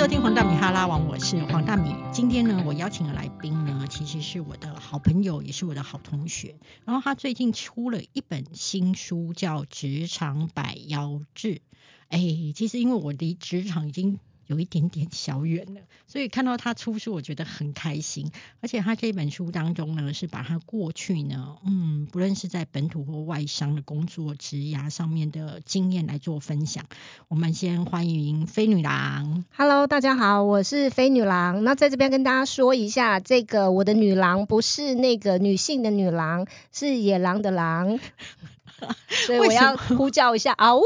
收听黄大米哈拉王，我是黄大米。今天呢，我邀请的来宾呢，其实是我的好朋友，也是我的好同学。然后他最近出了一本新书，叫《职场百妖志》。其实因为我离职场已经有一点点小远了，所以看到他出书，我觉得很开心。而且他这本书当中呢，是把他过去呢，不论是在本土或外商的工作职涯上面的经验来做分享。我们先欢迎飞女郎。 Hello， 大家好，我是飞女郎。那在这边跟大家说一下，这个我的女郎不是那个女性的女郎，是野狼的狼，所以我要呼叫一下啊呜！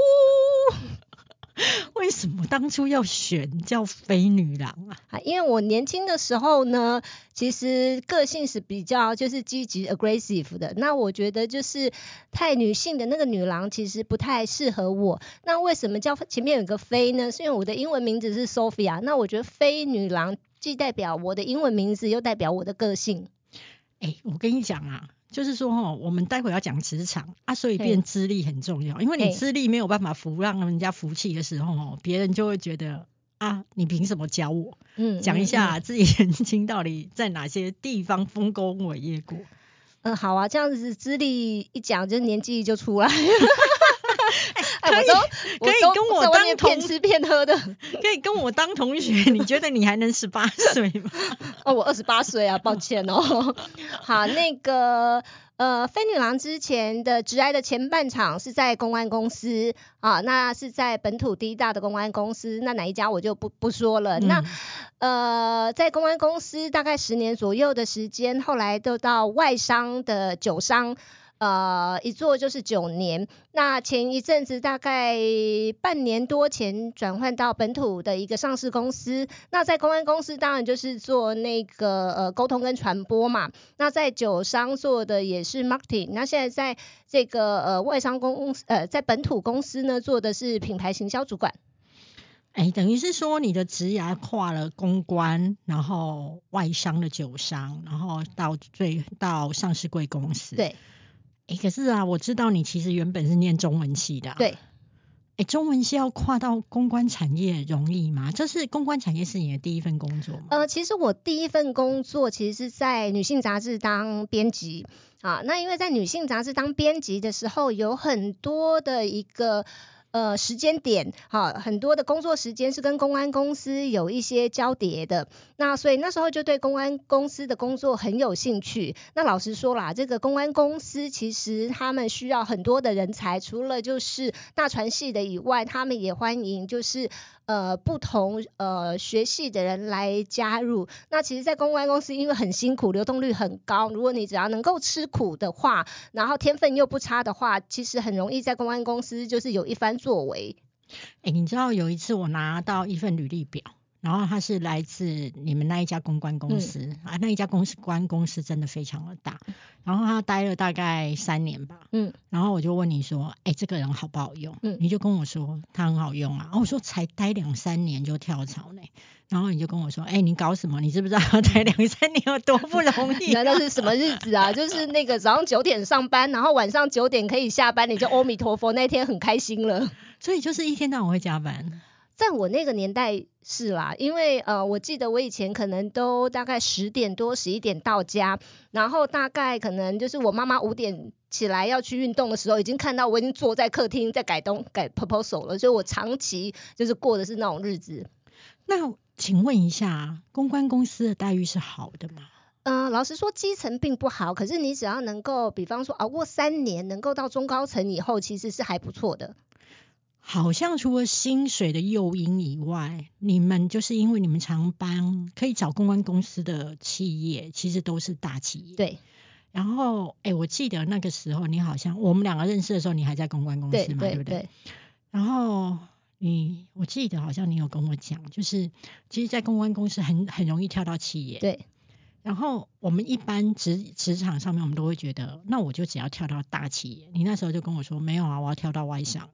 为什么当初要选叫飞女郎啊？ 因为我年轻的时候呢，其实个性是比较就是积极 aggressive 的，那我觉得就是太女性的那个女郎其实不太适合我。那为什么叫前面有个飞呢？是因为我的英文名字是 Sophia， 那我觉得飞女郎既代表我的英文名字，又代表我的个性。 我跟你讲啊，就是说我们待会要讲职场啊，所以变资历很重要，因为你资历没有办法让人家服气的时候，别人就会觉得啊，你凭什么教我？讲一下自己曾经到底在哪些地方丰功伟业过。 好啊，这样子资历一讲，就年纪就出来。 可以跟我当骗吃骗喝的， 可以跟我当同学。你觉得你还能18岁吗？ 我28岁啊，抱歉哦。好，那个飞女郎之前的职涯的前半场是在公关公司啊，那是在本土第一大的公关公司，那哪一家我就不说了。那在公关公司大概10年左右的时间，后来都到外商的酒商。一做就是9年，那前一阵子大概半年多前转换到本土的一个上市公司，那在公关公司当然就是做那个沟通跟传播嘛，那在酒商做的也是 marketing， 那现在在这个外商公司在本土公司呢做的是品牌行销主管。 等于是说你的职涯跨了公关，然后外商的酒商，然后到上市贵公司。 对。 可是啊，我知道你其实原本是念中文系的。 对。 中文系要跨到公关产业容易吗？这是公关产业是你的第一份工作吗？ 其实我第一份工作其实是在女性杂志当编辑啊。那因为在女性杂志当编辑的时候，有很多的一个时间点，很多的工作时间是跟公关公司有一些交叠的，那所以那时候就对公关公司的工作很有兴趣。那老实说啦，这个公关公司其实他们需要很多的人才，除了就是大传系的以外，他们也欢迎就是不同学系的人来加入。那其实在公关公司因为很辛苦，流动率很高，如果你只要能够吃苦的话，然后天分又不差的话，其实很容易在公关公司就是有一番作为。 你知道有一次我拿到一份履历表，然后它是来自你们那一家公关公司那一家公关公司真的非常的大，然后他待了大概3年吧。然后我就问你说这个人好不好用？你就跟我说他很好用啊。我说才待2-3年就跳槽呢。然后你就跟我说你搞什么？你知不知道待2-3年有多不容易？ 那是什么日子啊？就是那个早上9点上班，然后晚上9点可以下班，你就阿弥陀佛，那天很开心了。 所以就是一天到晚会加班。 在我那个年代是啦，因为我记得我以前可能都大概10点多11点到家，然后大概可能就是我妈妈5点起来要去运动的时候，已经看到我已经坐在客厅在改 proposal 了，所以我长期就是过的是那种日子。 那请问一下，公关公司的待遇是好的吗？ 老实说基层并不好，可是你只要能够比方说熬过3年能够到中高层以后，其实是还不错的。 好像除了薪水的诱因以外，你们就是因为你们常班可以找公关公司的企业其实都是大企业。 对。 然后我记得那个时候你好像我们2个认识的时候你还在公关公司嘛，对不对？然后我记得好像你有跟我讲，就是其实在公关公司很容易跳到企业。 对。 然后我们一般职场上面我们都会觉得那我就只要跳到大企业，你那时候就跟我说没有啊，我要跳到外商。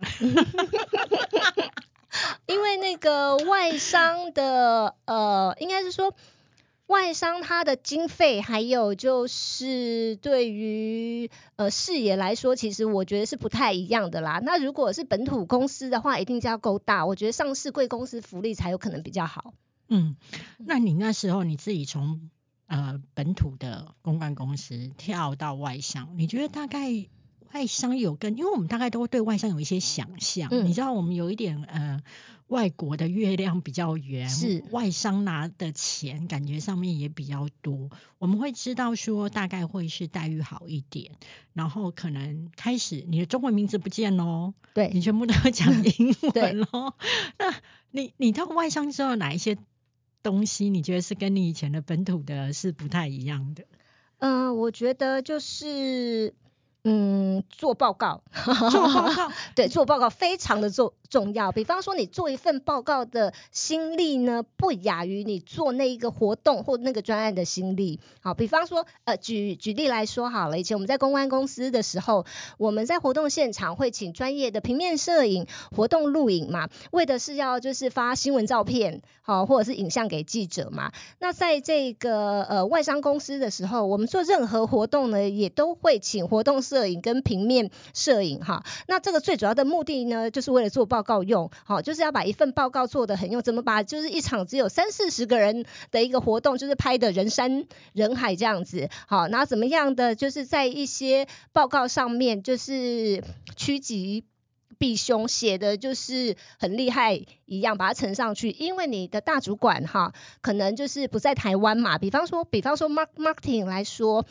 因为那个外商的应该是说外商它的经费还有就是对于视野来说，其实我觉得是不太一样的啦。那如果是本土公司的话，一定就要够大，我觉得上市贵公司福利才有可能比较好。 那你那时候你自己从本土的公关公司跳到外商，你觉得大概外商有因为我们大概都会对外商有一些想象，你知道我们有一点外国的月亮比较圆，是外商拿的钱感觉上面也比较多，我们会知道说大概会是待遇好一点，然后可能开始你的中文名字不见咯，对，你全部都讲英文咯。那你到外商之后哪一些东西你觉得是跟你以前的本土的是不太一样的？ 我觉得就是做报告对，做报告非常的重要。比方说你做一份报告的心力呢，不亚于你做那一个活动或那个专案的心力。好，比方说举例来说好了，以前我们在公关公司的时候，我们在活动现场会请专业的平面摄影、活动录影嘛，为的是要就是发新闻照片，好，或者是影像给记者嘛。那在这个外商公司的时候，我们做任何活动呢，也都会请活动摄影跟平面摄影哈。那这个最主要的目的呢，就是为了做报告用，好，就是要把一份报告做得很用，怎么把就是一场只有30-40个人的一个活动，就是拍的人山人海这样子，好，然后怎么样的就是在一些报告上面就是趋吉避凶，写的就是很厉害一样，把它呈上去。因为你的大主管哈，可能就是不在台湾嘛，比方说 marketing 来说，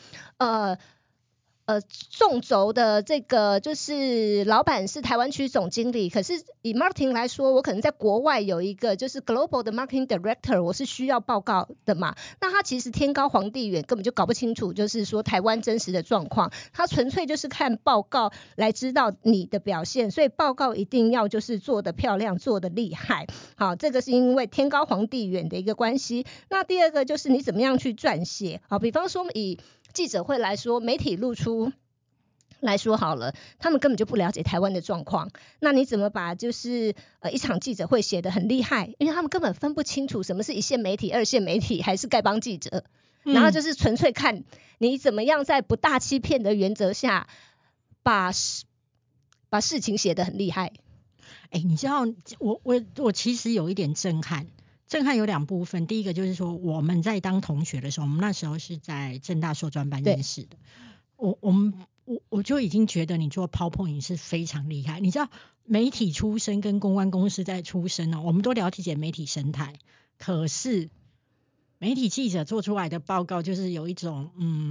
纵轴的这个就是老板是台湾区总经理，可是以 marketing 来说，我可能在国外有一个就是 global 的 marketing director， 我是需要报告的嘛。那他其实天高皇帝远，根本就搞不清楚就是说台湾真实的状况，他纯粹就是看报告来知道你的表现，所以报告一定要就是做得漂亮，做得厉害。好，这个是因为天高皇帝远的一个关系。那第二个就是你怎么样去撰写，好，比方说以记者会来说，媒体露出来说好了，他们根本就不了解台湾的状况，那你怎么把就是一场记者会写得很厉害，因为他们根本分不清楚什么是一线媒体、二线媒体还是丐帮记者，然后就是纯粹看你怎么样在不大欺骗的原则下把事情写得很厉害。 你知道我其实有一点震撼有2部分，第一个就是说我们在当同学的时候，我们那时候是在政大硕专班认识的，我就已经觉得你做 PowerPoint 是非常厉害。你知道媒体出身跟公关公司在出身我们都了解媒体生态，可是媒体记者做出来的报告就是有一种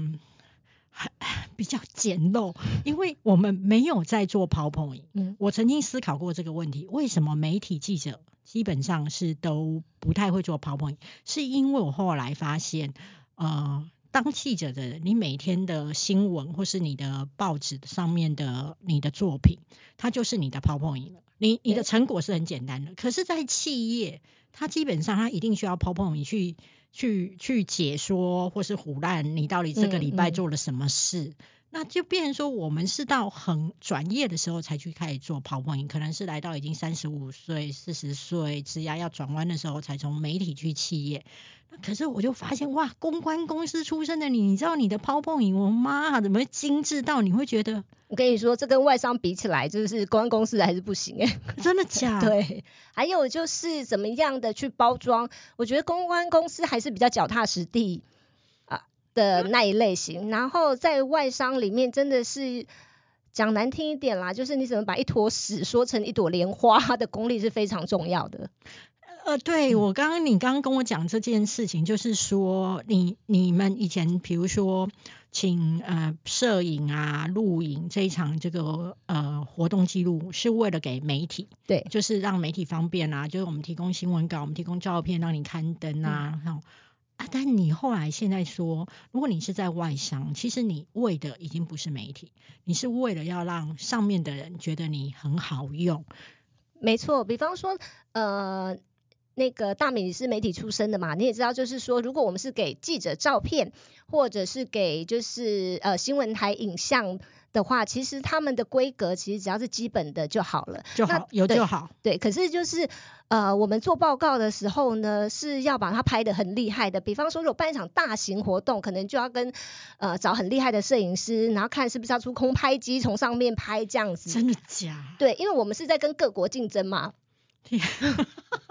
比较简陋，因为我们没有在做 PowerPoint。我曾经思考过这个问题，为什么媒体记者基本上是都不太会做 PowerPoint， 是因为我后来发现当记者的人，你每天的新闻或是你的报纸上面的你的作品，它就是你的 PowerPoint 了。你的成果是很简单的，可是在企业它基本上它一定需要 PowerPoint 去解说或是唬烂你到底这个礼拜做了什么事。那就变成说我们是到很转业的时候才去开始做 PowerPoint， 可能是来到已经35岁40岁职涯要转弯的时候才从媒体去企业。可是我就发现哇，公关公司出身的你知道你的 PowerPoint 我妈怎么会精致到你会觉得， 我跟你说这跟外商比起来就是公关公司还是不行真的假的？对，还有就是怎么样的去包装，我觉得公关公司还是比较脚踏实地的那一类型，然后在外商里面真的是讲难听一点啦，就是你怎么把一坨屎说成一朵莲花的功力是非常重要的。 对，你刚刚跟我讲这件事情，就是说你们以前比如说请摄影啊录影这一场这个活动记录是为了给媒体，对，就是让媒体方便啊，就是我们提供新闻稿，我们提供照片让你刊登啊，但你后来现在说，如果你是在外商，其实你为的已经不是媒体，你是为了要让上面的人觉得你很好用。 没错，比方说那个大米是媒体出身的嘛，你也知道就是说如果我们是给记者照片或者是给就是新闻台影像的话，其实他们的规格其实只要是基本的就好了，就好，有就好。对，可是就是我们做报告的时候呢，是要把它拍得很厉害的。比方说如果办一场大型活动，可能就要跟找很厉害的摄影师，然后看是不是要出空拍机从上面拍这样子。真的假？对，因为我们是在跟各国竞争嘛。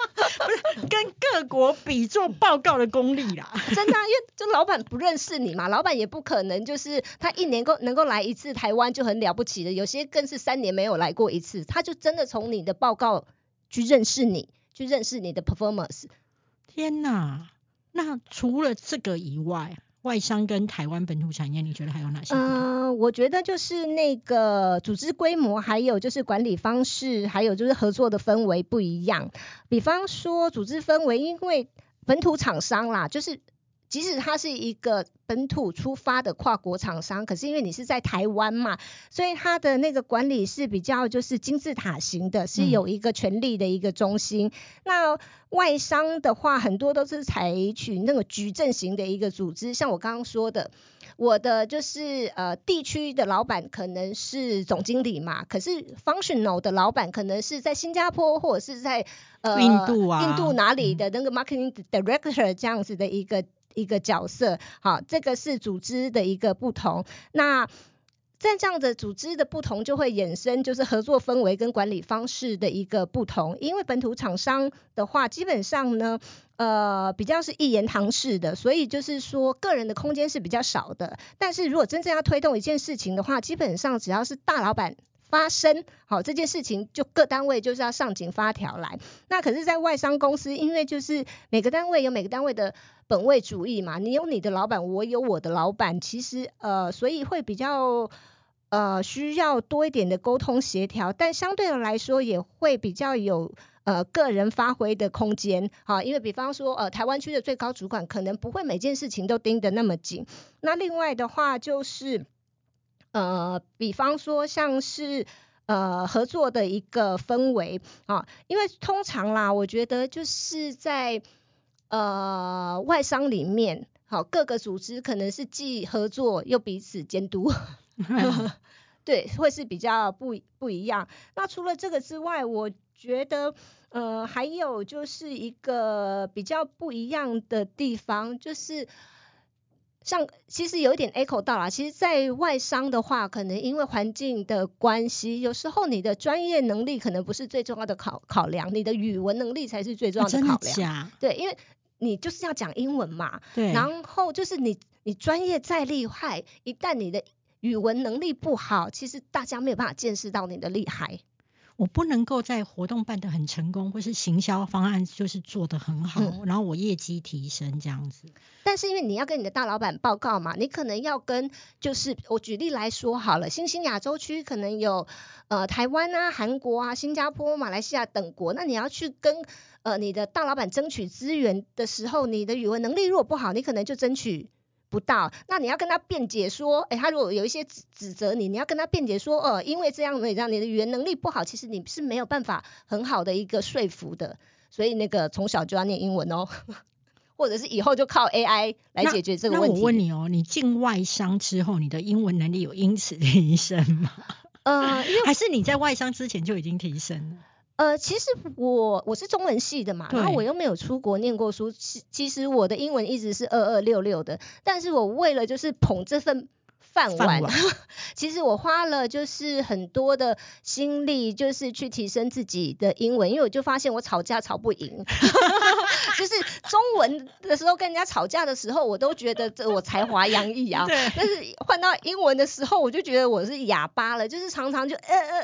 跟各国比做报告的功力啦。 真的因为就老板不认识你嘛，老板也不可能就是他一年能够来一次台湾就很了不起的，有些更是3年没有来过一次，他就真的从你的报告去认识你，去认识你的 performance。 天哪，那除了这个以外，外商跟台湾本土产业你觉得还有哪些不同？ 我觉得就是那个组织规模，还有就是管理方式，还有就是合作的氛围不一样。比方说组织氛围，因为本土厂商啦，就是即使它是一个本土出发的跨国厂商，可是因为你是在台湾嘛，所以它的那个管理是比较就是金字塔型的，是有一个权力的一个中心。那外商的话很多都是采取那个矩阵型的一个组织，像我刚刚说的，我的就是地区的老板可能是总经理嘛，可是 functional 的老板可能是在新加坡或者是在印度哪里的那个 marketing director 这样子的一个角色。好，这个是组织的一个不同。那在这样的组织的不同就会衍生就是合作氛围跟管理方式的一个不同。因为本土厂商的话基本上呢比较是一言堂式的，所以就是说个人的空间是比较少的。但是如果真正要推动一件事情的话，基本上只要是大老板发声，好，这件事情就各单位就是要上紧发条来。那可是在外商公司，因为就是每个单位有每个单位的本位主义嘛，你有你的老板，我有我的老板，其实所以会比较需要多一点的沟通协调，但相对的来说也会比较有个人发挥的空间。好，因为比方说台湾区的最高主管可能不会每件事情都盯得那么紧。那另外的话就是比方说像是合作的一个氛围啊，因为通常啦，我觉得就是在外商里面，好，各个组织可能是既合作又彼此监督对，会是比较不一样。那除了这个之外，我觉得还有就是一个比较不一样的地方，就是像其实有一点 echo 到啦，其实在外商的话，可能因为环境的关系，有时候你的专业能力可能不是最重要的考量，你的语文能力才是最重要的考量。 真的假？ 对，因为你就是要讲英文嘛， 对， 然后就是你专业再厉害，一旦你的语文能力不好，其实大家没有办法见识到你的厉害。 我不能够在活动办得很成功，或是行销方案就是做得很好，然后我业绩提升这样子。 但是因为你要跟你的大老板报告嘛，你可能要跟，就是我举例来说好了，新兴亚洲区可能有台湾啊、韩国啊、新加坡、马来西亚等国，那你要去跟你的大老板争取资源的时候，你的语文能力如果不好，你可能就争取不到。那你要跟他辩解说，他如果有一些指责你要跟他辩解说，因为这样你的语言能力不好，其实你是没有办法很好的一个说服的。所以那个从小就要念英文哦，或者是以后就靠 AI 来解决这个问题。 那我问你哦，你进外商之后，你的英文能力有因此提升吗？还是你在外商之前就已经提升了？ 其实我是中文系的嘛，然后我又没有出国念过书，其实我的英文一直是2266的，但是我为了就是捧这份饭碗其实我花了就是很多的心力，就是去提升自己的英文，因为我就发现我吵架吵不赢就是中文的时候跟人家吵架的时候，我都觉得我才华洋溢啊，但是换到英文的时候，我就觉得我是哑巴了，就是常常就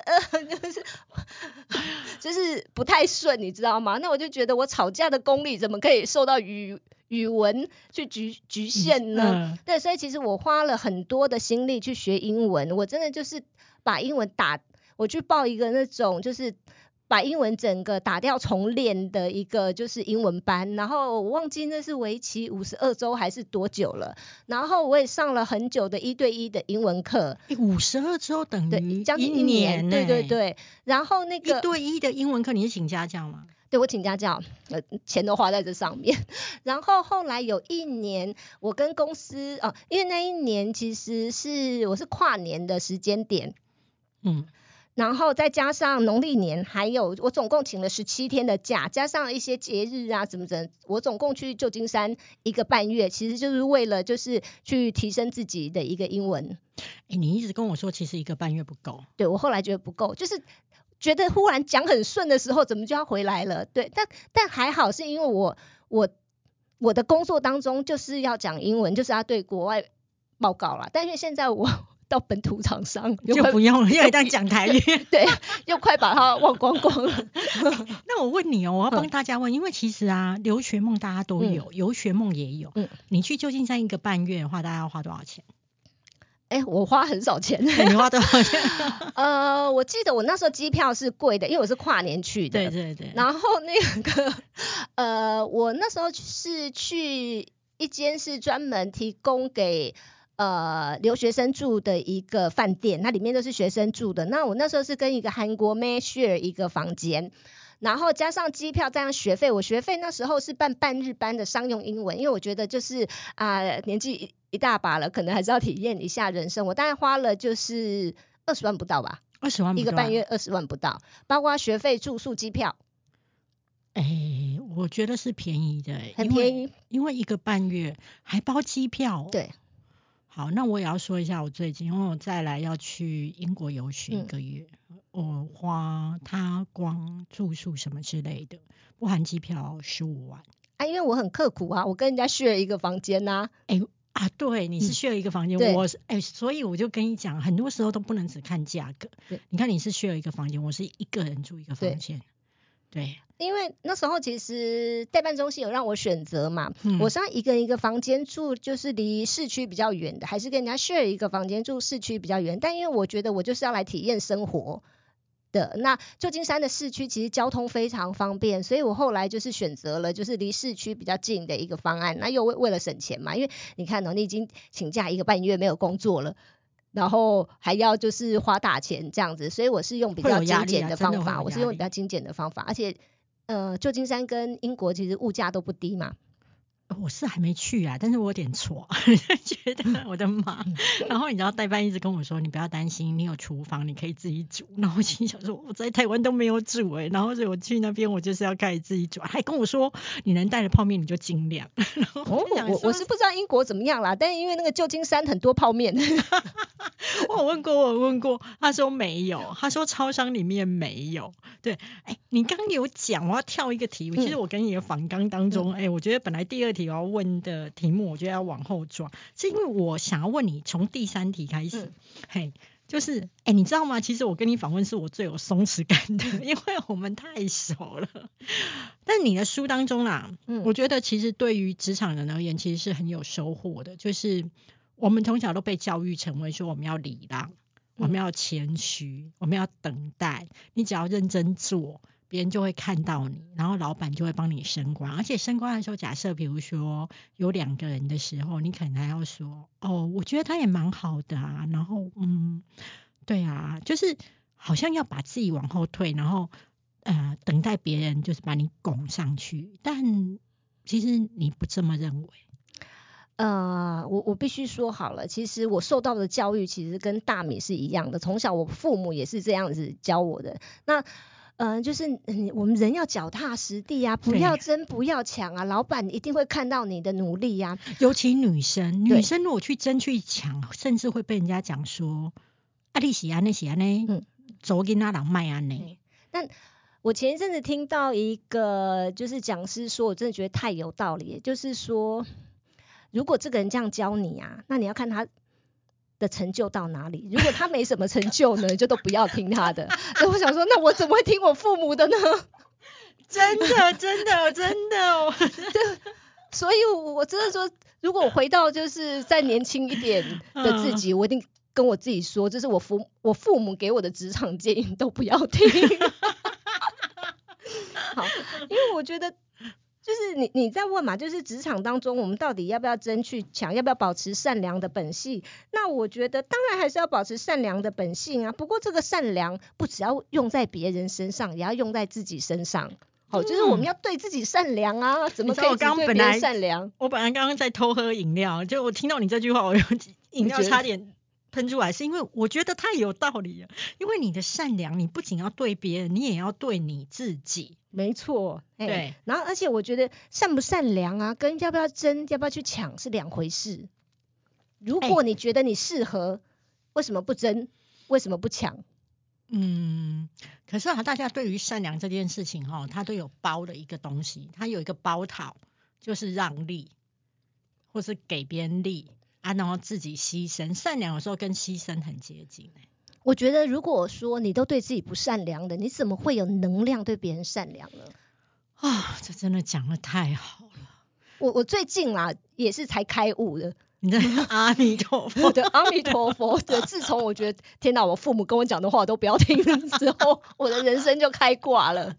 就是不太顺，你知道吗？那我就觉得我吵架的功力怎么可以受到语文去局限呢？对，所以其实我花了很多的心力去学英文，我真的就是把英文我去报一个那种就是把英文整个打掉重练的一个就是英文班，然后我忘记那是为期52周还是多久了，然后我也上了很久的1对1的英文课。 52周等于将近1年，对对对。然后那个 1对1的英文课你是请家教吗？ 对，我请家教，钱都花在这上面。然后后来有一年，我跟公司因为那一年其实我是跨年的时间点，然后再加上农历年，还有我总共请了17天的假，加上一些节日啊怎么，我总共去旧金山1个半月，其实就是为了就是去提升自己的一个英文。 你一直跟我说其实1个半月不够。 对，我后来觉得不够，就是觉得忽然讲很顺的时候，怎么就要回来了？对，但还好是因为我的工作当中就是要讲英文，就是要对国外报告啦。但是现在我到本土厂商就不用了，因为当讲台语， 对，又快把它忘光光了。 那我问你哦，我要帮大家问，因为其实啊，留学梦大家都有，游学梦也有。你去旧金山1个半月的话，大概要花多少钱？ 我花很少钱。 你花多少钱？ 我记得我那时候机票是贵的，因为我是跨年去的。 对对对。 然后那个我那时候是去一间是专门提供给留学生住的一个饭店，那里面都是学生住的。那我那时候是跟一个韩国妹 share 一个房间，然后加上机票加上学费，我学费那时候是办半日班的商用英文，因为我觉得就是年纪一大把了，可能还是要体验一下人生。我大概花了就是20万不到吧，20万不到，1个半月20万不到，包括学费、住宿、机票。 我觉得是便宜的， 很便宜， 因为1个半月还包机票。 对。 好，那我也要说一下我最近，因为我再来要去英国游学1个月，我花他光住宿什么之类的，不含机票15万。 因为我很刻苦啊，我跟人家 share 一个房间啊。 对，你是 share 一个房间，所以我就跟你讲，很多时候都不能只看价格。你看你是 share 一个房间，我是1个人住1个房间。对， 因为那时候其实代办中心有让我选择嘛，我是要一个人一个房间住，就是离市区比较远的，还是跟人家 share 一个房间住市区比较远。但因为我觉得我就是要来体验生活的，那旧金山的市区其实交通非常方便，所以我后来就是选择了就是离市区比较近的一个方案。那又为了省钱嘛，因为你看你已经请假1个半月没有工作了，然后还要就是花大钱这样子，所以我是用比较精简的方法，我是用比较精简的方法，而且旧金山跟英国其实物价都不低嘛。 我是还没去啊，但是我有点挫，觉得我的妈。然后你知道代办一直跟我说，你不要担心，你有厨房，你可以自己煮。然后我心想说，我在台湾都没有煮然后所以我去那边我就是要开始自己煮，还跟我说你能带的泡面你就尽量。然后我是不知道英国怎么样啦，但是因为那个旧金山很多泡面。 我问过，他说没有，他说超商里面没有。对，你刚有讲，我要跳一个题，其实我跟你的访纲当中，我觉得本来第2题我要问的题目，我觉得要往后抓，是因为我想要问你从第3题开始，就是你知道吗？其实我跟你访问是我最有松弛感的，因为我们太熟了。但你的书当中啦，我觉得其实对于职场人而言，其实是很有收获的，就是我们从小都被教育成为说我们要礼让，我们要谦虚，我们要等待，你只要认真做，别人就会看到你，然后老板就会帮你升官。而且升官的时候，假设比如说有2个人的时候，你可能还要说我觉得他也蛮好的啊，然后对啊，就是好像要把自己往后退，然后等待别人就是把你拱上去，但其实你不这么认为。 我必须说好了，其实我受到的教育其实跟大米是一样的，从小我父母也是这样子教我的。那就是我们人要脚踏实地啊，不要争不要抢啊，老板一定会看到你的努力啊。 尤其女生如果去争去抢，甚至会被人家讲说你是安呢，走跟那人卖安呢。 但我前一阵子听到一个就是讲师说，我真的觉得太有道理，就是说如果这个人这样教你啊，那你要看他的成就到哪里。如果他没什么成就呢，就都不要听他的。所以我想说，那我怎么会听我父母的呢？ 真的所以我真的说，如果我回到就是再年轻一点的自己，我一定跟我自己说，这是我父母给我的职场建议，都不要听。好，因为我觉得就是你在问嘛，就是职场当中我们到底要不要争取抢，要不要保持善良的本性。那我觉得当然还是要保持善良的本性啊，不过这个善良不只要用在别人身上，也要用在自己身上。好，就是我们要对自己善良啊，怎么可以只对别人善良？ 我本来刚刚在偷喝饮料，就我听到你这句话，我饮料差点喷出来，是因为我觉得太有道理了。因为你的善良，你不仅要对别人，你也要对你自己。 没错， 对。 然后而且我觉得善不善良啊，跟要不要争、要不要去抢是2回事。如果你觉得你适合，为什么不争？为什么不抢？ 可是大家对于善良这件事情它都有包的一个东西，它有一个包套，就是让利或是给别人利然后自己牺牲。善良有时候跟牺牲很接近我觉得如果说你都对自己不善良的，你怎么会有能量对别人善良呢？ 这真的讲得太好了。 我最近也是才开悟的。 你的阿弥陀佛对，阿弥陀佛。对，自从我觉得天哪，我父母跟我讲的话都不要听了之后，我的人生就开挂了。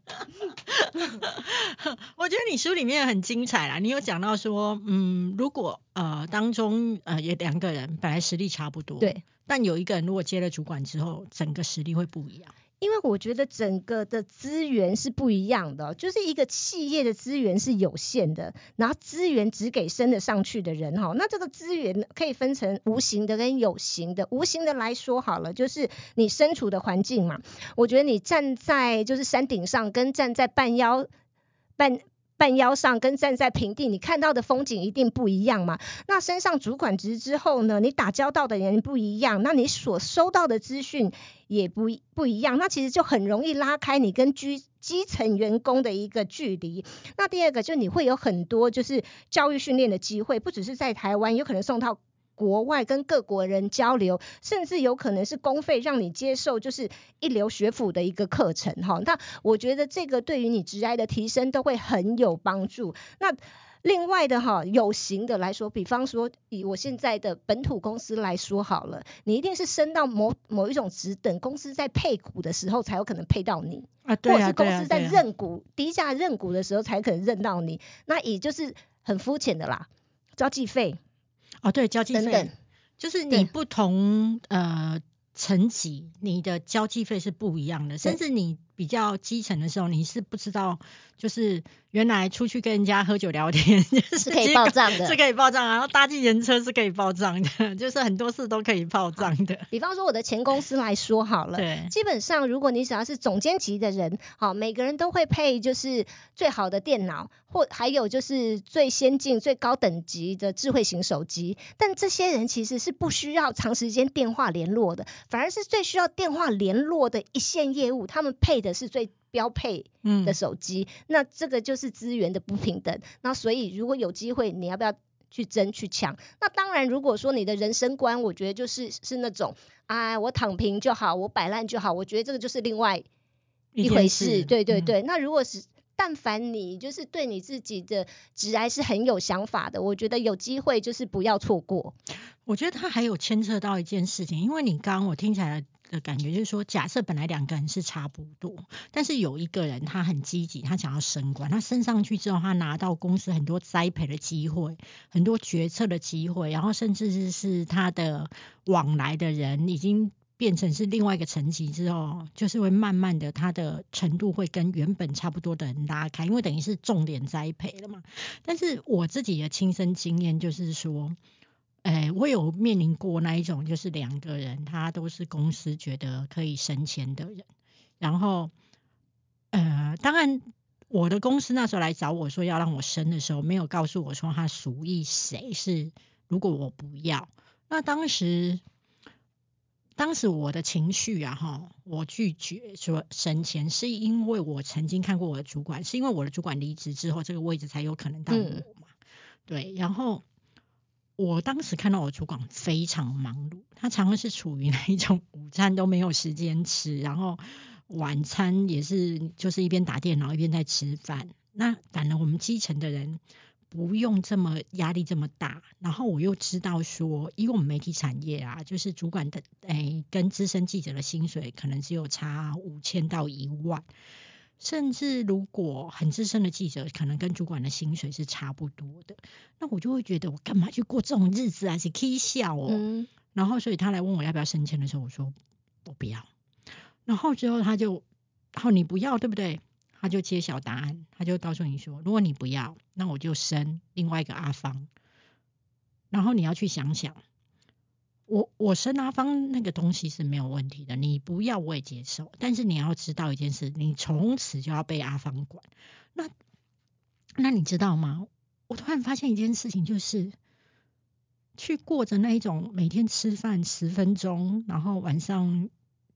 我觉得你书里面很精彩啦，你有讲到说如果当中有2个人本来实力差不多， 对， 但有一个人如果接了主管之后，整个实力会不一样。 因为我觉得整个的资源是不一样的，就是一个企业的资源是有限的，然后资源只给升得上去的人那这个资源可以分成无形的跟有形的。无形的来说好了，就是你身处的环境嘛。我觉得你站在就是山顶上跟站在半腰上跟站在平地，你看到的风景一定不一样嘛。那升上主管职之后呢，你打交道的人不一样，那你所收到的资讯也不一样，那其实就很容易拉开你跟基层员工的一个距离。那第二个就你会有很多就是教育训练的机会，不只是在台湾，有可能送到国外跟各国人交流，甚至有可能是公费让你接受就是一流学府的一个课程那我觉得这个对于你职涯的提升都会很有帮助。那另外的有形的来说，比方说以我现在的本土公司来说好了，你一定是升到某一种职等，公司在配股的时候才有可能配到你对或者是公司在认股低价认股的时候才可能认到你。那也就是很肤浅的啦，交际费对，交际费等等，就是你不同层级你的交际费是不一样的，甚至你比较基层的时候，你是不知道就是原来出去跟人家喝酒聊天是可以报账的， 是可以报账，然后搭计程车是可以报账的，就是很多事都可以报账的。 比方说我的前公司来说好了，基本上如果你只要是总监级的人每个人都会配就是最好的电脑，或还有就是最先进最高等级的智慧型手机。但这些人其实是不需要长时间电话联络的，反而是最需要电话联络的一线业务，他们配的是最标配的手机那这个就是资源的不平等。那所以如果有机会，你要不要去争去抢？那当然如果说你的人生观我觉得就是那种我躺平就好，我摆烂就好，我觉得这个就是另外一回事。对对对，那如果是但凡你就是对你自己的职涯是很有想法的，我觉得有机会就是不要错过。 我觉得他还有牵扯到一件事情，因为你刚刚我听起来的感觉就是说，假设本来2个人是差不多，但是有一个人他很积极，他想要升官，他升上去之后，他拿到公司很多栽培的机会，很多决策的机会，然后甚至是他的往来的人已经变成是另外一个层级之后，就是会慢慢的他的程度会跟原本差不多的人拉开，因为等于是重点栽培了嘛。但是我自己的亲身经验就是说我有面临过那一种，就是2个人他都是公司觉得可以升迁的人，然后当然我的公司那时候来找我说要让我升的时候，没有告诉我说他属意谁，是如果我不要，那当时我的情绪我拒绝说升迁，是因为我曾经看过我的主管，是因为我的主管离职之后，这个位置才有可能到我嘛。对，然后我当时看到我主管非常忙碌，他常常是处于那一种午餐都没有时间吃，然后晚餐也是就是一边打电脑一边在吃饭。那反而我们基层的人不用这么压力这么大，然后我又知道说，因为我们媒体产业就是主管的跟资深记者的薪水可能只有差5000到1万。甚至如果很资深的记者可能跟主管的薪水是差不多的，那我就会觉得我干嘛去过这种日子是可以笑然后所以他来问我要不要升迁的时候，我说我不要。然后之后你不要对不对，他就揭晓答案，他就告诉你说，如果你不要，那我就升另外一个阿芳，然后你要去想想，我升阿芳那个东西是没有问题的，你不要我也接受，但是你要知道一件事，你从此就要被阿芳管。那你知道吗？我突然发现一件事情，就是去过着那一种每天吃饭10分钟，然后晚上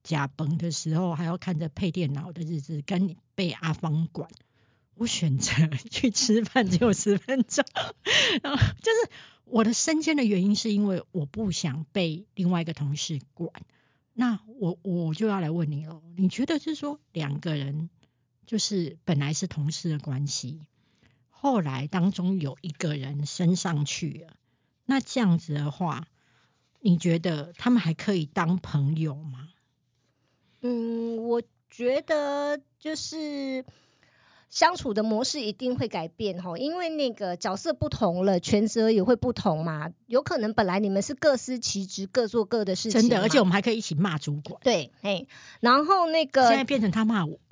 假崩的时候，还要看着配电脑的日子，跟被阿芳管。我选择去吃饭只有10分钟，然后就是我的升迁的原因是因为我不想被另外一个同事管。那我就要来问你了，你觉得是说2个人就是本来是同事的关系，后来当中有一个人升上去了，那这样子的话，你觉得他们还可以当朋友吗？ 我觉得就是相处的模式一定会改变齁，因为那个角色不同了，权责也会不同嘛。有可能本来你们是各司其职，各做各的事情， 真的，而且我们还可以一起骂主管。 对，然后那个现在变成他骂我。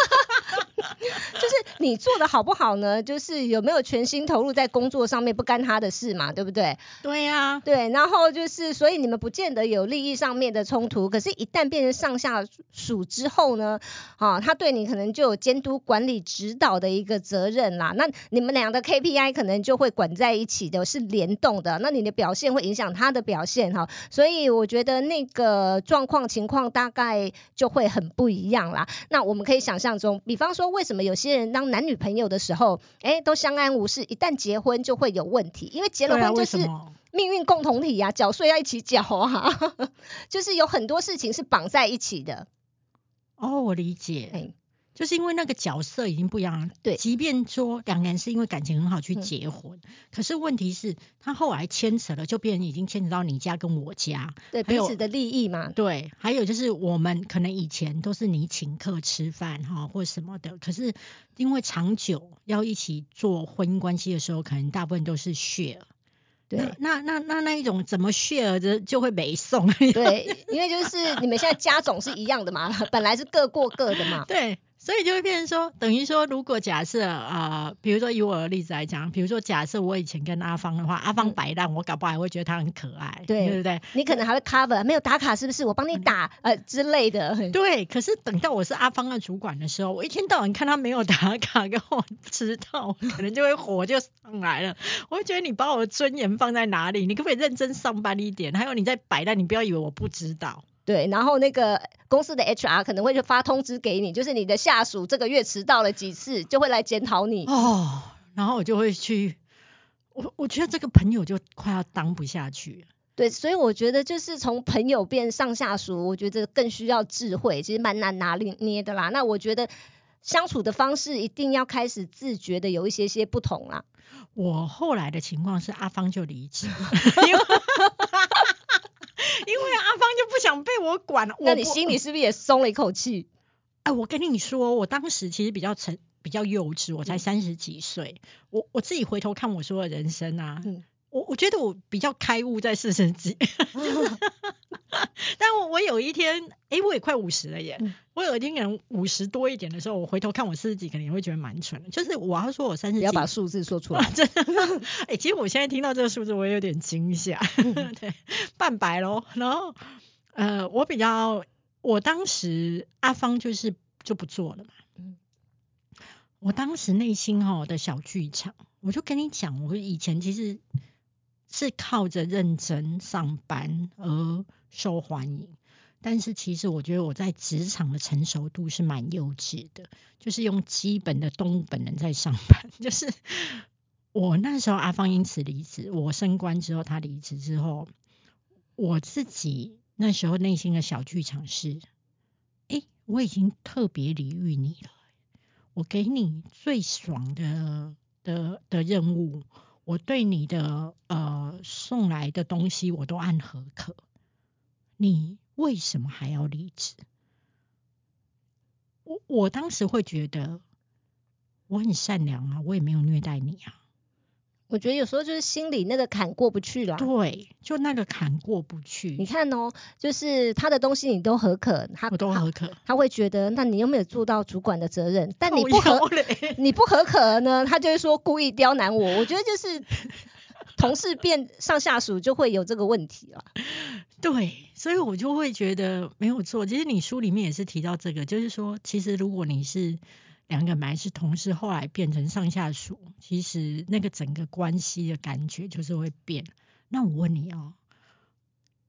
就是你做的好不好呢？就是有没有全心投入在工作上面，不干他的事嘛，对不对？ 对呀， 对，然后就是所以你们不见得有利益上面的冲突，可是一旦变成上下属之后呢，他对你可能就有监督管理指导的一个责任啦。那你们俩的 KPI 可能就会管在一起的，是联动的，那你的表现会影响他的表现哈。所以我觉得那个情况大概就会很不一样啦。那我们可以想象中，比方说为什么有些人当男女朋友的时候，都相安无事，一旦结婚就会有问题，因为结了婚就是命运共同体啊，缴税要一起缴啊，就是有很多事情是绑在一起的。 哦，我理解，就是因为那个角色已经不一样了。 对， 即便说2个人是因为感情很好去结婚，可是问题是他后来牵扯了，就变成已经牵扯到你家跟我家， 对彼此的利益嘛。 对，还有就是我们可能以前都是你请客吃饭或什么的，可是因为长久要一起做婚姻关系的时候，可能大部分都是 share。 对， 那一种怎么 share 的就会没送。 对，因为就是你们现在家总是一样的嘛，本来是各过各的嘛。 对，所以就会变成说，等于说，如果假设比如说以我的例子来讲，比如说假设我以前跟阿芳的话，阿芳摆烂，我搞不好还会觉得他很可爱，对不对？ 你可能还会 cover， 没有打卡是不是？我帮你打之类的。 对，可是等到我是阿芳的主管的时候，我一天到晚看他没有打卡跟我迟到，可能就会火就上来了。我会觉得你把我的尊严放在哪里？你可不可以认真上班一点？还有你在摆烂，你不要以为我不知道。 对，然后那个公司的 HR 可能会就发通知给你，就是你的下属这个月迟到了几次，就会来检讨你。 然后我就会去，我觉得这个朋友就快要当不下去了。 对，所以我觉得就是从朋友变上下属，我觉得更需要智慧，其实蛮难拿捏的啦。那我觉得相处的方式一定要开始自觉的有一些不同啦。 我后来的情况是阿芳就离职，因为阿芳就不想被我管。 那你心里是不是也松了一口气？ 我跟你说，我当时其实比较幼稚，我才30几岁。我自己回头看我说的人生啊，我觉得我比较开悟在40几。但我有一天，我也快50了耶。我有一天可能50多一点的时候，我回头看我40几，可能也会觉得蛮蠢的。就是我要说我30几， 不要把数字说出来。 真的，其实我现在听到这个数字，我也有点惊吓。对，半白咯。然后我当时阿芳就不做了嘛。我当时内心的小剧场，我就跟你讲，我以前其实是靠着认真上班而受欢迎，但是其实我觉得我在职场的成熟度是蛮幼稚的，就是用基本的动物本能在上班。就是我那时候阿芳因此离职，我升官之后他离职之后，我自己那时候内心的小剧场是，我已经特别礼遇你了，我给你最爽的任务，我对你的送来的东西我都按合可，你为什么还要离职？我当时会觉得我很善良啊，我也没有虐待你啊。 我觉得有时候就是心里那个坎过不去啦。 对，就那个坎过不去。 你看就是他的东西你都合可， 我都合可， 他会觉得那你有没有做到主管的责任？但你不合可呢，他就会说故意刁难我。我觉得就是同事变上下属就会有这个问题啦。 对，所以我就会觉得没有错。其实你书里面也是提到这个，就是说其实如果你是2个本来是同事，后来变成上下属，其实那个整个关系的感觉就是会变。那我问你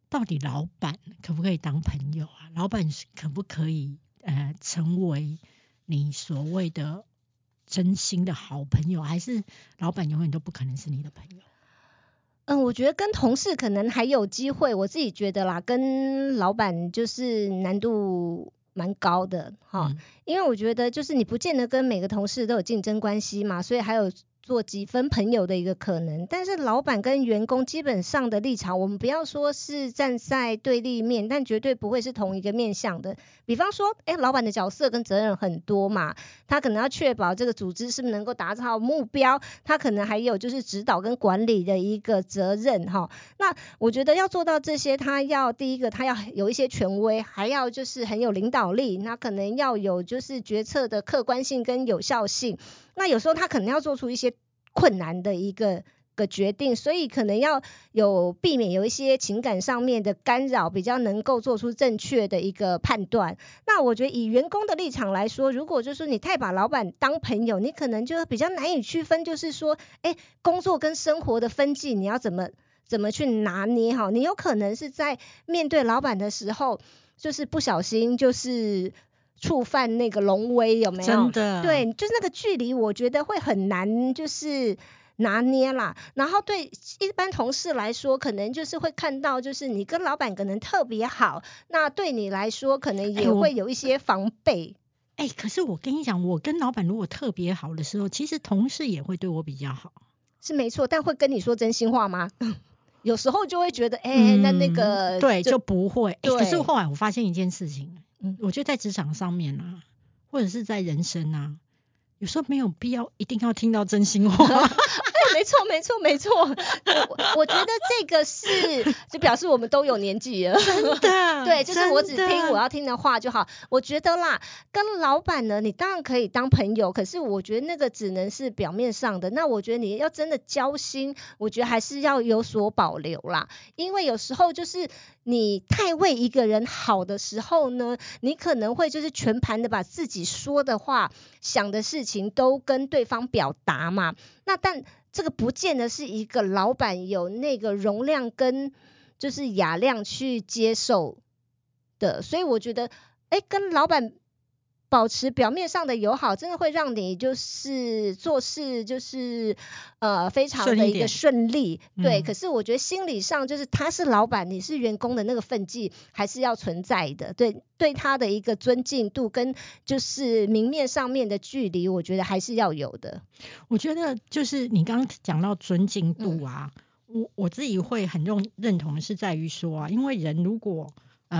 到底老板可不可以当朋友啊？老板可不可以成为你所谓的真心的好朋友，还是老板永远都不可能是你的朋友？ 我觉得跟同事可能还有机会，我自己觉得啦，跟老板就是难度蛮高的哈，因为我觉得就是你不见得跟每个同事都有竞争关系嘛，所以还有做几分朋友的一个可能。但是老板跟员工基本上的立场，我们不要说是站在对立面，但绝对不会是同一个面向的。比方说老板的角色跟责任很多嘛，他可能要确保这个组织是不是能够达到目标，他可能还有就是指导跟管理的一个责任哈。那我觉得要做到这些，他要第一个他要有一些权威，还要就是很有领导力，那可能要有就是决策的客观性跟有效性。那有时候他可能要做出一些困难的一个决定，所以可能要避免有一些情感上面的干扰，比较能够做出正确的一个判断。那我觉得以员工的立场来说，如果就是你太把老板当朋友，你可能就比较难以区分，就是说工作跟生活的分际你要怎么去拿捏好。你有可能是在面对老板的时候，就是不小心就是触犯那个龙威，有没有？ 真的， 对，就是那个距离我觉得会很难就是拿捏啦。然后对一般同事来说，可能就是会看到就是你跟老板可能特别好，那对你来说可能也会有一些防备。 可是我跟你讲，我跟老板如果特别好的时候，其实同事也会对我比较好。 是没错，但会跟你说真心话吗？有时候就会觉得那个对就不会。可是后来我发现一件事情，我觉得在职场上面啊，或者是在人生啊，有时候没有必要一定要听到真心话。 没错我觉得这个是就表示我们都有年纪了。 真的对，就是我只听我要听的话就好。我觉得啦，跟老板呢，你当然可以当朋友，可是我觉得那个只能是表面上的。那我觉得你要真的交心，我觉得还是要有所保留啦。因为有时候就是你太为一个人好的时候呢，你可能会就是全盘的把自己说的话想的事情都跟对方表达嘛。那但这个不见得是一个老板有那个容量跟就是雅量去接受的，所以我觉得跟老板保持表面上的友好，真的会让你就是做事就是非常的一个顺利。对，可是我觉得心理上就是他是老板你是员工的那个分际还是要存在的。对他的一个尊敬度跟就是明面上面的距离，我觉得还是要有的。 我觉得就是你刚刚讲到尊敬度啊，我自己会很认同的是在于说啊，因为人如果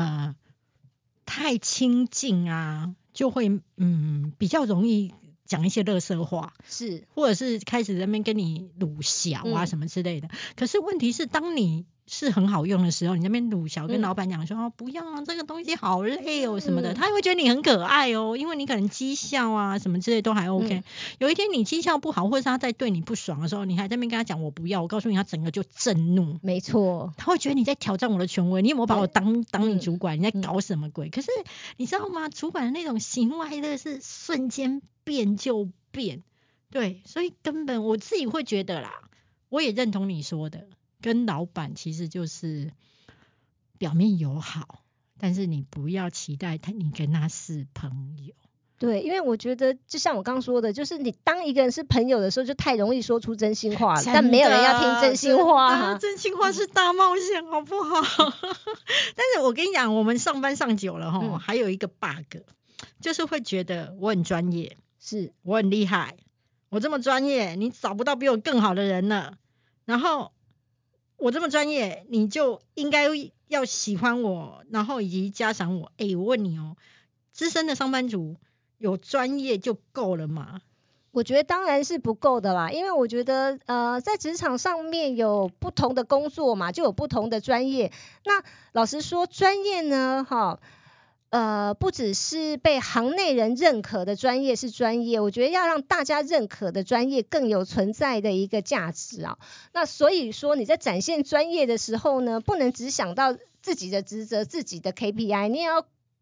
太亲近啊，就会比较容易讲一些垃圾话， 是， 或者是开始在那边跟你鲁小啊什么之类的。可是问题是，当你是很好用的时候，你那边鲁小跟老板讲说不要啊，这个东西好累哦什么的，他会觉得你很可爱哦，因为你可能绩效啊什么之类都还 OK。有一天你绩效不好，或者是他在对你不爽的时候，你还在那边跟他讲我不要，我告诉你，他整个就震怒。 没错， 他会觉得你在挑战我的权威，你有没有把我当你主管？你在搞什么鬼？可是你知道吗？主管的那种喜怒哀乐是瞬间变就变，对，所以根本我自己会觉得啦，我也认同你说的，跟老板其实就是表面友好，但是你不要期待你跟他是朋友。 对，因为我觉得就像我刚刚说的，就是你当一个人是朋友的时候，就太容易说出真心话了，但没有人要听真心话。 真心话是大冒险，好不好？但是我跟你讲，我们上班上久了还有一个 bug， 就是会觉得我很专业， 是我很厉害，我这么专业，你找不到比我更好的人了。然后我这么专业，你就应该要喜欢我，然后以及嘉赏我。我问你哦，资深的上班族有专业就够了吗？ 我觉得当然是不够的啦，因为我觉得在职场上面有不同的工作嘛，就有不同的专业。那老实说，专业呢，不只是被行内人认可的专业是专业，我觉得要让大家认可的专业更有存在的一个价值啊。那所以说你在展现专业的时候呢，不能只想到自己的职责、自己的 KPI， 你也要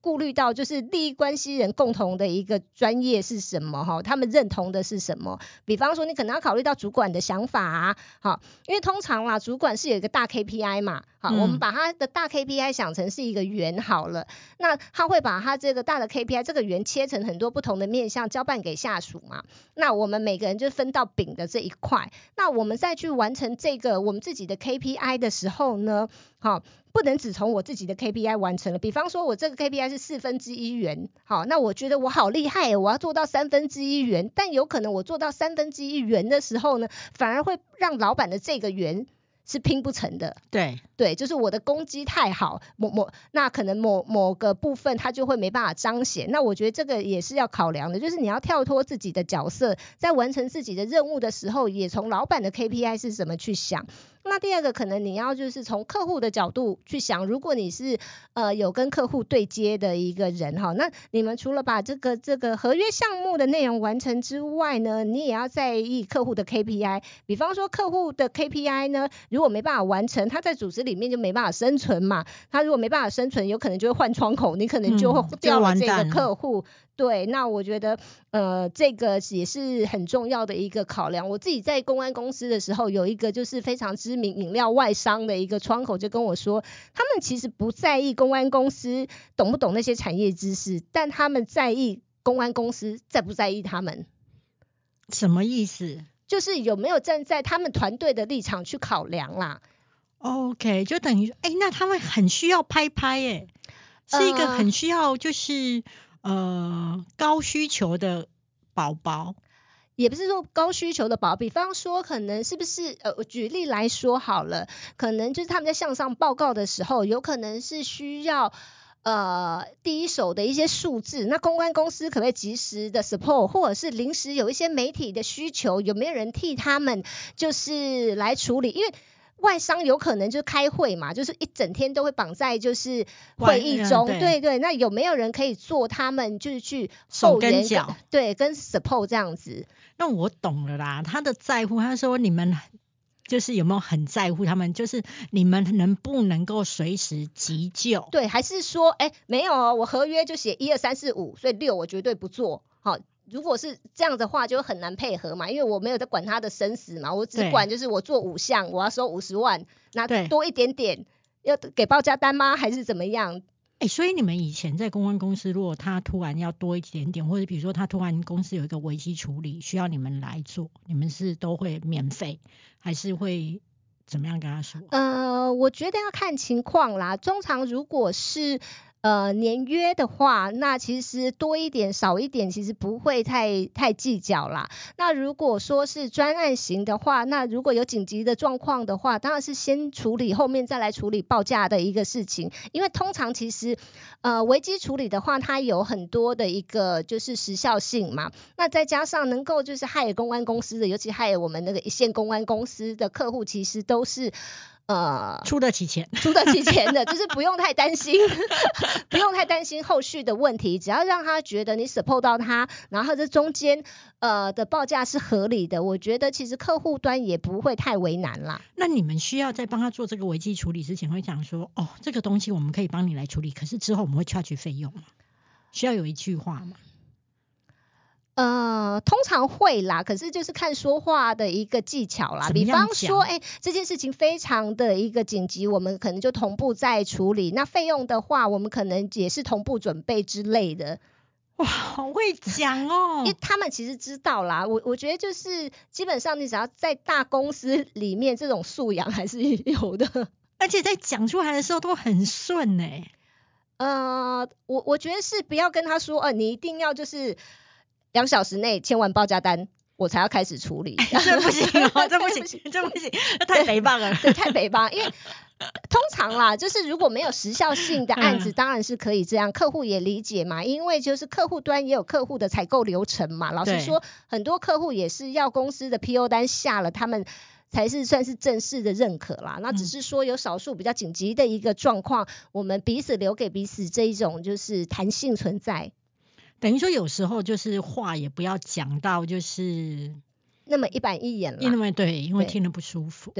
顾虑到就是利益关系人共同的一个专业是什么，他们认同的是什么。比方说你可能要考虑到主管的想法啊，因为通常啦主管是有一个大 KPI 嘛，我们把他的大 KPI 想成是一个圆好了，那他会把他这个大的 KPI 这个圆切成很多不同的面向交办给下属嘛，那我们每个人就分到饼的这一块，那我们再去完成这个我们自己的 KPI 的时候呢，不能只从我自己的 KPI 完成了。比方说我这个 KPI 是1/4元，那我觉得我好厉害，我要做到1/3元，但有可能我做到1/3元的时候呢，反而会让老板的这个元是拼不成的。对，就是我的攻击太好，那可能某个部分它就会没办法彰显。那我觉得这个也是要考量的，就是你要跳脱自己的角色，在完成自己的任务的时候，也从老板的 KPI 是什么去想。那第二个可能你要就是从客户的角度去想，如果你是有跟客户对接的一个人那你们除了把这个合约项目的内容完成之外呢，你也要在意客户的 KPI。比方说客户的 KPI 呢，如果没办法完成，他在组织里面就没办法生存嘛，他如果没办法生存，有可能就会换窗口，你可能就会掉了这个客户。对，那我觉得这个也是很重要的一个考量。我自己在公关公司的时候，有一个就是非常知名饮料外商的一个窗口就跟我说，他们其实不在意公关公司懂不懂那些产业知识，但他们在意公关公司在不在意他们。 什么意思？ 就是有没有站在他们团队的立场去考量啦。 OK， 就等于那他们很需要拍耶，是一个很需要就是高需求的宝宝。 也不是说高需求的比方说可能是不是我举例来说好了，可能就是他们在向上报告的时候，有可能是需要第一手的一些数字，那公关公司可不可以及时的 support， 或者是临时有一些媒体的需求，有没有人替他们就是来处理？因为外商有可能就开会嘛，就是一整天都会绑在就是会议中，对，那有没有人可以做他们就是去后援手跟脚， 对，跟 support 这样子。 那我懂了啦，他的在乎，他说你们就是有没有很在乎他们，就是你们能不能够随时急救？ 对，还是说没有我合约就写1、2、3、4、5，所以6我绝对不做。好，如果是这样的话就很难配合嘛，因为我没有在管他的生死嘛，我只管就是我做5项我要收50万，那多一点点要给报价单吗还是怎么样？ 所以你们以前在公关公司，如果他突然要多一点点，或者比如说他突然公司有一个危机处理需要你们来做，你们是都会免费还是会怎么样跟他说？ 我觉得要看情况啦，通常如果是年约的话，那其实多一点少一点其实不会太计较啦。那如果说是专案型的话，那如果有紧急的状况的话，当然是先处理后面再来处理报价的一个事情。因为通常其实危机处理的话，它有很多的一个就是时效性嘛，那再加上能够就是害公关公司的，尤其害我们那个一线公关公司的客户，其实都是出得起钱的，就是不用太担心不用太担心后续的问题，只要让他觉得你 support 到他，然后这中间的报价是合理的，我觉得其实客户端也不会太为难啦。 那你们需要在帮他做这个危机处理之前会讲说这个东西我们可以帮你来处理，可是之后我们会 charge 费用吗？需要有一句话吗？ 通常会啦，可是就是看说话的一个技巧啦。比方说这件事情非常的一个紧急，我们可能就同步在处理，那费用的话我们可能也是同步准备之类的。 哇，好会讲因为他们其实知道啦，我觉得就是基本上你只要在大公司里面，这种素养还是有的， 而且在讲出来的时候都很顺我觉得是不要跟他说你一定要就是2小时内签完报价单我才要开始处理， 这不行这不行，那太肥棒了。 对，太肥棒，因为通常啦，就是如果没有时效性的案子，当然是可以这样，客户也理解嘛，因为就是客户端也有客户的采购流程嘛。老实说，很多客户也是要公司的 PO 单下了，他们才是算是正式的认可啦。那只是说有少数比较紧急的一个状况，我们彼此留给彼此这一种就是弹性存在。 等于说有时候就是话也不要讲到就是那么一板一眼啦， 因为听得不舒服。 对，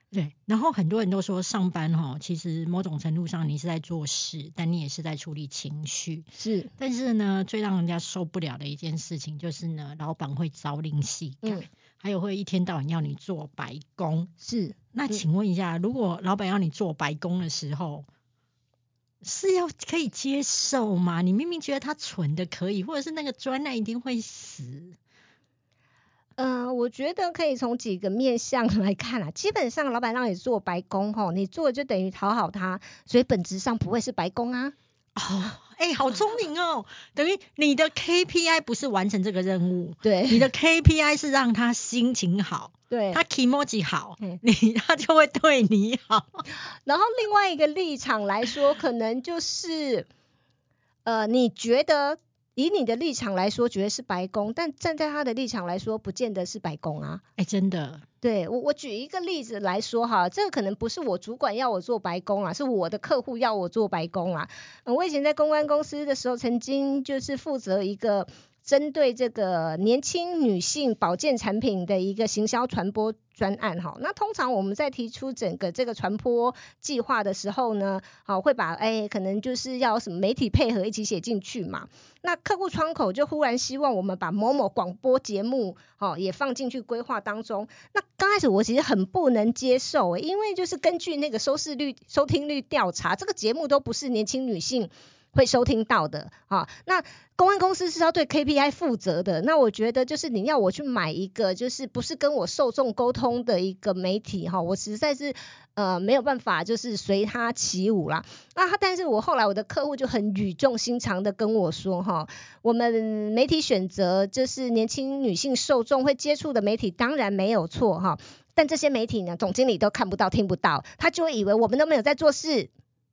对，然后很多人都说上班其实某种程度上你是在做事，但你也是在处理情绪。 是， 但是呢，最让人家受不了的一件事情就是呢，老板会朝令夕改，还有会一天到晚要你做白工。 是， 那请问一下，如果老板要你做白工的时候，是要可以接受吗？你明明觉得他蠢的可以，或者是那个专案一定会死。 我觉得可以从几个面向来看啊。基本上老板让你做白工你做就等于讨好他，所以本质上不会是白工啊。 好聪明哦！等于你的 KPI 不是完成这个任务， 对， 你的 KPI 是让他心情好， 对， 他 Kimoji 好，他就会对你好。 然后另外一个立场来说，可能就是你觉得以你的立场来说觉得是白工，但站在他的立场来说不见得是白工啊。 真的。 对，我举一个例子来说哈，这个可能不是我主管要我做白工啊，是我的客户要我做白工啊。我以前在公关公司的时候，曾经就是负责一个针对这个年轻女性保健产品的一个行销传播专案哈。那通常我们在提出整个这个传播计划的时候呢，会把可能就是要什么媒体配合一起写进去嘛。那客户窗口就忽然希望我们把某某广播节目也放进去规划当中。那刚开始我其实很不能接受因为就是根据那个收听率调查，这个节目都不是年轻女性会收听到的那公关公司是要对 KPI 负责的，那我觉得就是你要我去买一个就是不是跟我受众沟通的一个媒体我实在是没有办法就是随他起舞啦。但是我后来我的客户就很语重心长的跟我说我们媒体选择就是年轻女性受众会接触的媒体当然没有错但这些媒体呢总经理都看不到听不到，他就会以为我们都没有在做事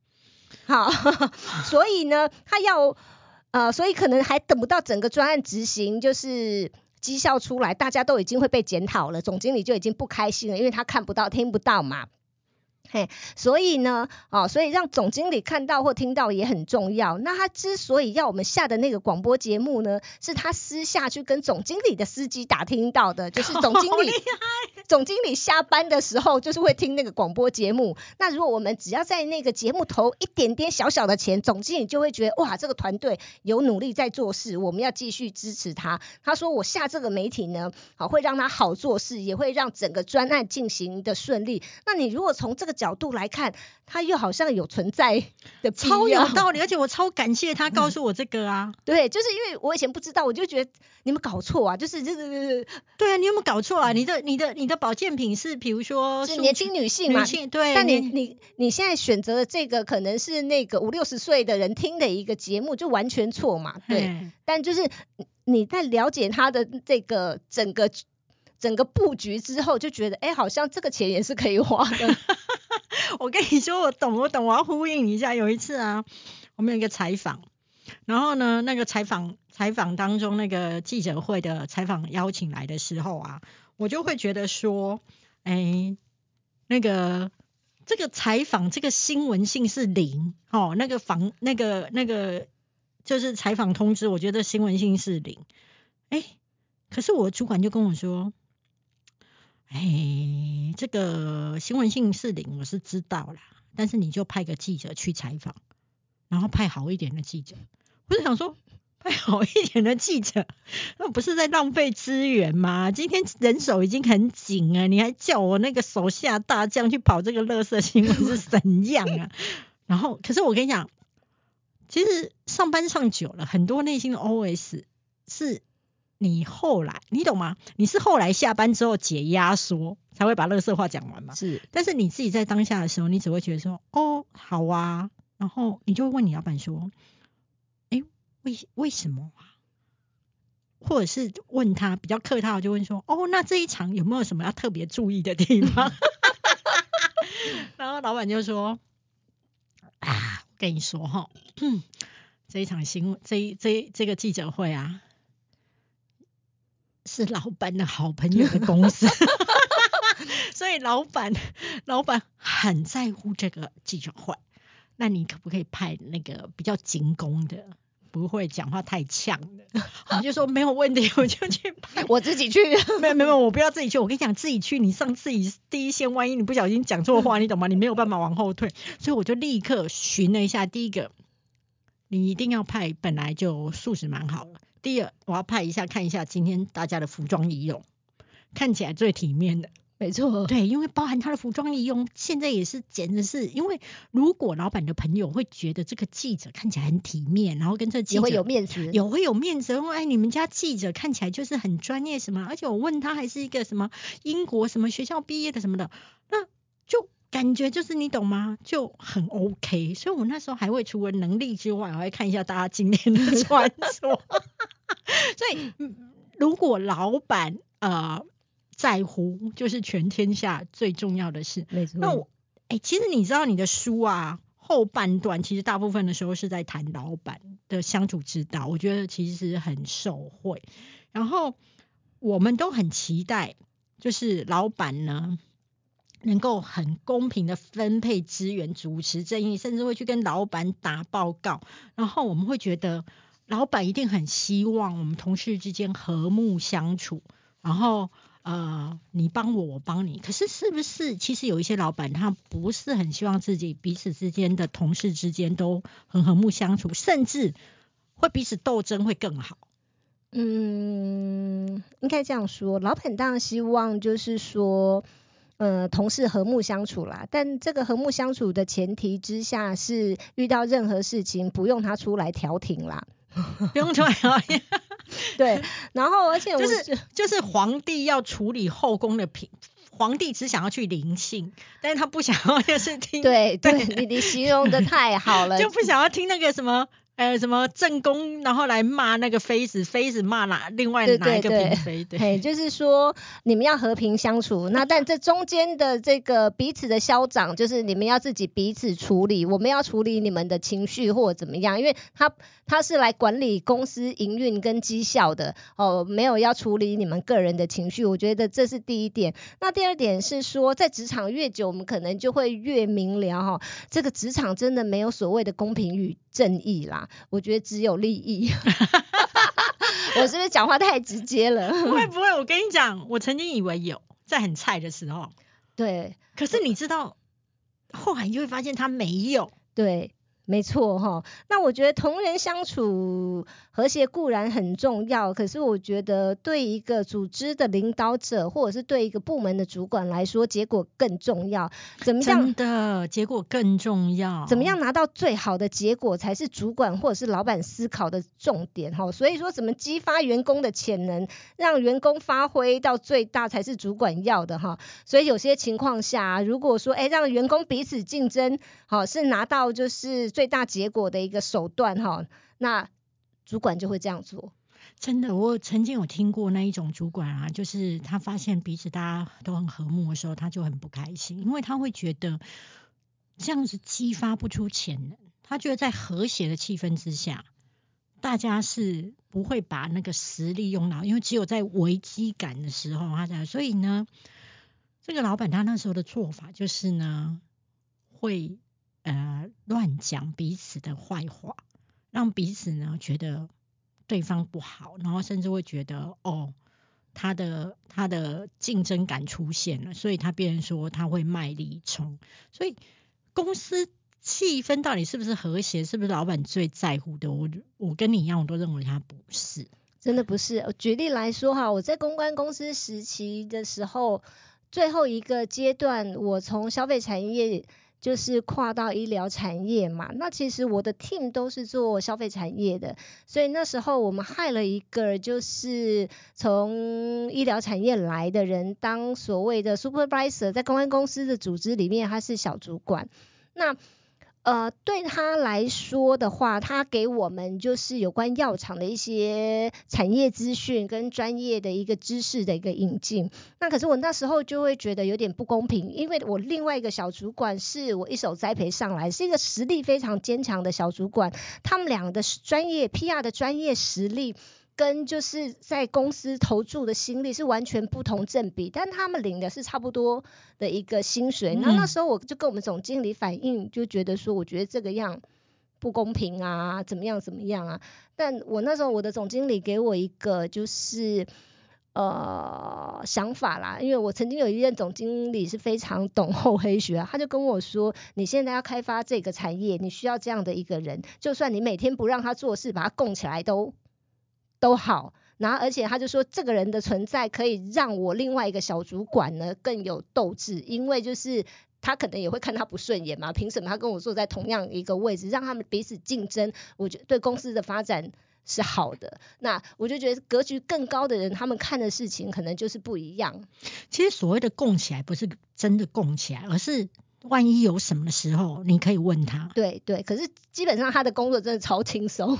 所以呢他要所以可能还等不到整个专案执行就是绩效出来，大家都已经会被检讨了，总经理就已经不开心了，因为他看不到听不到嘛。所以呢所以让总经理看到或听到也很重要。那他之所以要我们下的那个广播节目呢，是他私下去跟总经理的司机打听到的，就是总经理下班的时候就是会听那个广播节目。那如果我们只要在那个节目投一点点小小的钱，总经理就会觉得哇，这个团队有努力在做事，我们要继续支持他。他说我下这个媒体呢会让他好做事，也会让整个专案进行的顺利。那你如果从这个角度来看，他又好像有存在的必要， 超有道理，而且我超感谢他告诉我这个啊。 对，就是因为我以前不知道，我就觉得你们搞错啊，就是对啊，你有没有搞错啊？你的保健品是比如说是年轻女性嘛， 对， 但你现在选择的这个可能是那个50-60岁的人听的一个节目，就完全错嘛。对，但就是你在了解他的这个整个布局之后，就觉得好像这个钱也是可以花的。 我跟你说我懂，我要呼应一下。有一次啊，我们有一个采访，然后呢那个采访当中那个记者会的采访邀请来的时候啊，我就会觉得说那个这个采访这个新闻性是0那个就是采访通知，我觉得新闻性是0。可是我主管就跟我说这个新闻性是0我是知道啦，但是你就派个记者去采访，然后派好一点的记者。我就想说派好一点的记者，那不是在浪费资源吗？今天人手已经很紧了，你还叫我那个手下大将去跑这个垃圾新闻是怎样啊？然后可是我跟你讲，其实上班上久了，很多内心的 OS 是你后来你懂吗？你是后来下班之后解压缩才会把垃圾话讲完嘛。 是， 但是你自己在当下的时候，你只会觉得说好啊，然后你就会问你老板说为什么啊？或者是问他比较客套，就问说那这一场有没有什么要特别注意的地方？然后老板就说我跟你说这一场新闻这个记者会啊，是老板的好朋友的公司所以老板很在乎这个记者会，那你可不可以派那个比较精工的不会讲话太呛的，我就说没有问题，我就去拍。 我自己去。 没有，我不要自己去。我跟你讲，自己去，你上自己第一线，万一你不小心讲错话，你懂吗？你没有办法往后退。所以我就立刻寻了一下，第一个，你一定要派本来就素质蛮好的。第二，我要派一下看一下今天大家的服装仪容，看起来最体面的。 没错， 对，因为包含他的服装仪容，现在也是简直是，因为如果老板的朋友会觉得这个记者看起来很体面，然后跟这记者也会有面子， 会有面子，哎，你们家记者看起来就是很专业什么，而且我问他还是一个什么英国什么学校毕业的什么的，那就感觉就是你懂吗？就很 OK。所以我那时候还会除了能力之外，我还看一下大家今天的穿着。所以如果老板在乎，就是全天下最重要的事。 没错。 那其实你知道你的书啊，后半段其实大部分的时候是在谈老板的相处之道，我觉得其实很受惠。然后我们都很期待，就是老板呢能够很公平的分配资源，主持正义，甚至会去跟老板打报告。然后我们会觉得老板一定很希望我们同事之间和睦相处，然后你帮我，我帮你。可是是不是其实有一些老板他不是很希望自己彼此之间的同事之间都很和睦相处，甚至会彼此斗争会更好？ 应该这样说，老板当然希望就是说同事和睦相处啦，但这个和睦相处的前提之下是遇到任何事情不用他出来调停啦。 不用出来调停。 对，然后而且我就是皇帝要处理后宫的皇帝只想要去临幸，但是他不想要就是听。 对，你形容的太好了。 就不想要听那个什么正宫，然后来骂那个妃子骂另外哪一个嫔妃。 对，就是说你们要和平相处，那但这中间的这个彼此的消长，就是你们要自己彼此处理，我们要处理你们的情绪或者怎么样，因为他是来管理公司营运跟绩效的没有要处理你们个人的情绪，我觉得这是第一点。那第二点是说，在职场越久，我们可能就会越明了这个职场真的没有所谓的公平与正义啦，我觉得只有利益。我是不是讲话太直接了？ 会不会？我跟你讲，我曾经以为有，在很菜的时候。 对。 可是你知道，后来你就会发现他没有。 对。没错那我觉得同人相处和谐固然很重要，可是我觉得对一个组织的领导者或者是对一个部门的主管来说，结果更重要。怎么样？ 真的，结果更重要。 怎么样拿到最好的结果才是主管或者是老板思考的重点所以说怎么激发员工的潜能，让员工发挥到最大才是主管要的所以有些情况下如果说让员工彼此竞争是拿到就是最大结果的一个手段那主管就会这样做。 真的，我曾经有听过那一种主管啊，就是他发现彼此大家都很和睦的时候，他就很不开心，因为他会觉得这样子激发不出潜能。他觉得在和谐的气氛之下，大家是不会把那个实力用到，因为只有在危机感的时候他才。所以呢，这个老板他那时候的做法就是呢，会乱讲彼此的坏话，让彼此呢觉得对方不好，然后甚至会觉得他的竞争感出现了，所以他变成说他会卖力冲。所以公司气氛到底是不是和谐，是不是老板最在乎的？我跟你一样，我都认为他不是。 真的不是。举例来说我在公关公司时期的时候，最后一个阶段我从消费产业就是跨到医疗产业嘛，那其实我的 team 都是做消费产业的，所以那时候我们害了一个就是从医疗产业来的人当所谓的 supervisor， 在公关公司的组织里面他是小主管。那对他来说的话，他给我们就是有关药厂的一些产业资讯跟专业的一个知识的一个引进。那可是我那时候就会觉得有点不公平，因为我另外一个小主管是我一手栽培上来，是一个实力非常坚强的小主管，他们俩的专业 PR 的专业实力跟就是在公司投注的心力是完全不同正比，但他们领的是差不多的一个薪水。那时候我就跟我们总经理反映，就觉得说我觉得这个样不公平啊，怎么样啊。但我那时候我的总经理给我一个就是想法啦，因为我曾经有一任总经理是非常懂厚黑学，他就跟我说，你现在要开发这个产业，你需要这样的一个人，就算你每天不让他做事，把他供起来都好。然后而且他就说，这个人的存在可以让我另外一个小主管呢更有斗志，因为就是他可能也会看他不顺眼嘛，凭什么他跟我坐在同样一个位置，让他们彼此竞争，我觉得对公司的发展是好的。那我就觉得格局更高的人，他们看的事情可能就是不一样。 其实所谓的供起来不是真的供起来，而是万一有什么时候你可以问他。 对，可是基本上他的工作真的超轻松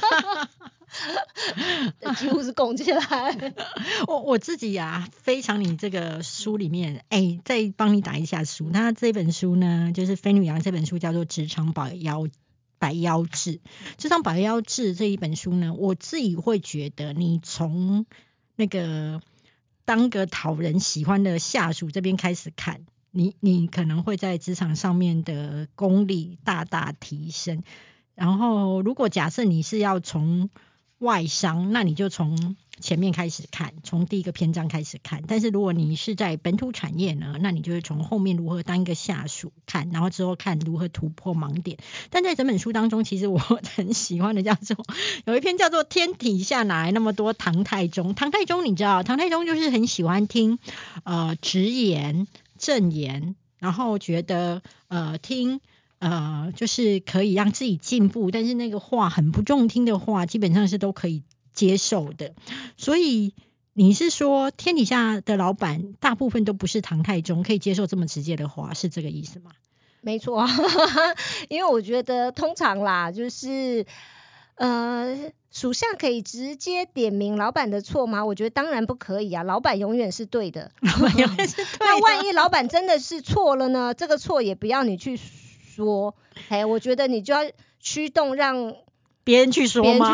几乎是供起来我自己啊非常你这个书里面再帮你打一下书，他这本书呢就是菲女郎这本书叫做职场百妖志。职场百妖志这一本书呢，我自己会觉得你从那个当个讨人喜欢的下属这边开始看，你可能会在职场上面的功力大大提升。然后如果假设你是要从外商，那你就从前面开始看，从第一个篇章开始看。但是如果你是在本土产业呢，那你就是从后面如何当一个下属看，然后之后看如何突破盲点。但在整本书当中，其实我很喜欢的有一篇叫做天底下哪来那么多唐太宗。唐太宗你知道，唐太宗就是很喜欢听直言正言，然后觉得听就是可以让自己进步，但是那个话很不中听的话，基本上是都可以接受的。所以你是说天底下的老板大部分都不是唐太宗，可以接受这么直接的话，是这个意思吗？ 没错因为我觉得通常啦，就是属下可以直接点名老板的错吗？我觉得当然不可以啊，老板永远是对的。 老板永远是对的。 那万一老板真的是错了呢？这个错也不要你去说，我觉得你就要驱动让别人去说吗？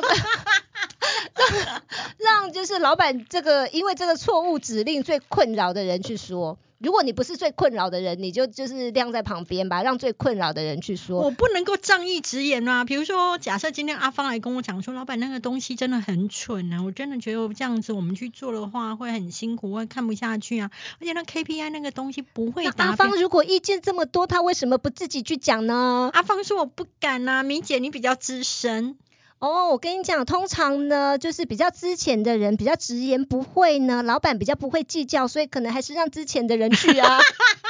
让就是老板因为这个错误指令最困扰的人去说。如果你不是最困扰的人，你就是晾在旁边吧，让最困扰的人去说。 我不能够仗义直言啊。比如说假设今天阿芳来跟我讲说，老板那个东西真的很蠢啊，我真的觉得这样子我们去做的话会很辛苦，会看不下去啊，而且那 KPI 那个东西不会达标。 那阿芳如果意见这么多，他为什么不自己去讲呢？ 阿芳说我不敢啊，明姐你比较资深。 我跟你讲，通常呢，就是比较资浅的人，比较直言不讳呢，老板比较不会计较，所以可能还是让资浅的人去啊。